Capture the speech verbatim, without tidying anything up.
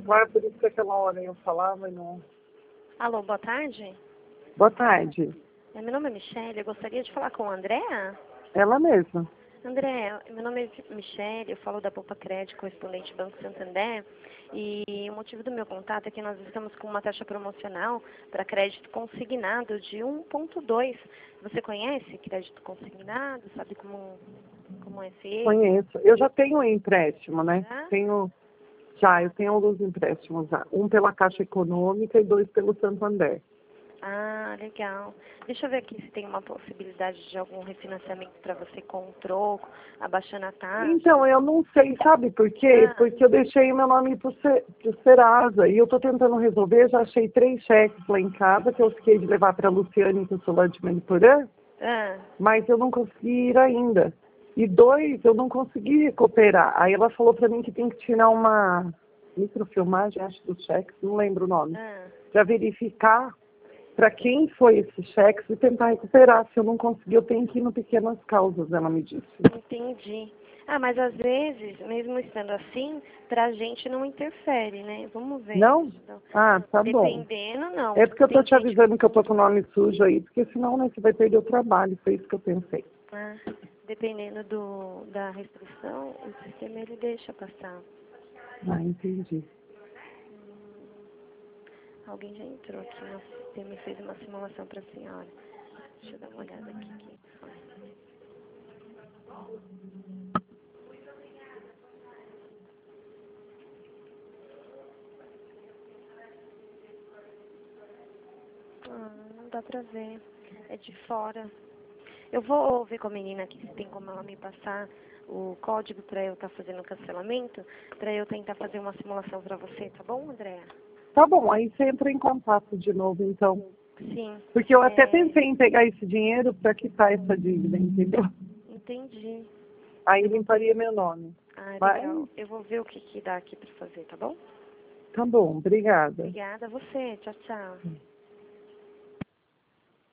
celular, por isso que aquela hora eu falava e não... Alô, boa tarde. Boa tarde. É, Meu nome é Michele, eu gostaria de falar com a Andréa. Ela mesma. André, meu nome é Michele, eu falo da Poupa Crédito, correspondente Banco Santander, e o motivo do meu contato é que nós estamos com uma taxa promocional para crédito consignado de um ponto dois. Você conhece crédito consignado? Sabe como, como é feito? Conheço. Eu já tenho um empréstimo, né? Já? Tenho... Já, eu tenho alguns empréstimos já. Um pela Caixa Econômica e dois pelo Santander. Ah, legal. Deixa eu ver aqui se tem uma possibilidade de algum refinanciamento para você com um troco, abaixando a taxa. Então, eu não sei, sabe por quê? Ah. Porque eu deixei meu nome pro, Ce- pro Serasa e eu tô tentando resolver. Já achei três cheques lá em casa que eu fiquei de levar para a Luciane, que eu sou lá de Maniporã, Ah, mas eu não consegui ir ainda. E dois, eu não consegui recuperar. Aí ela falou para mim que tem que tirar uma microfilmagem, acho, dos cheques, não lembro o nome, ah. para verificar para quem foi esse cheque e tentar recuperar. Se eu não conseguir, eu tenho que ir no Pequenas Causas, ela me disse. Entendi. Ah, mas às vezes, mesmo estando assim, pra gente não interfere, né? Vamos ver. Não? Então, Ah, tá bom. dependendo, não. É porque eu tô Tem te gente... avisando que eu tô com o nome sujo aí, porque senão, né, você vai perder o trabalho. Foi isso que eu pensei. Ah, dependendo do, da restrição, o sistema ele deixa passar. Ah, entendi. Alguém já entrou aqui no sistema e fez uma simulação pra senhora. Deixa eu dar uma olhada aqui. Quem foi? Ah, não dá pra ver. É de fora. Eu vou ver com a menina aqui se tem como ela me passar o código para eu estar fazendo o cancelamento, para eu tentar fazer uma simulação para você, tá bom, Andréa? Tá bom, aí você entra em contato de novo, então. Sim. Porque eu até É, pensei em pegar esse dinheiro para quitar essa dívida, entendeu? entendi. Aí Eu vou... limparia meu nome. Ah, Mas, legal. Eu vou ver o que, que dá aqui para fazer, tá bom? tá bom, obrigada. Obrigada a você. Tchau, tchau.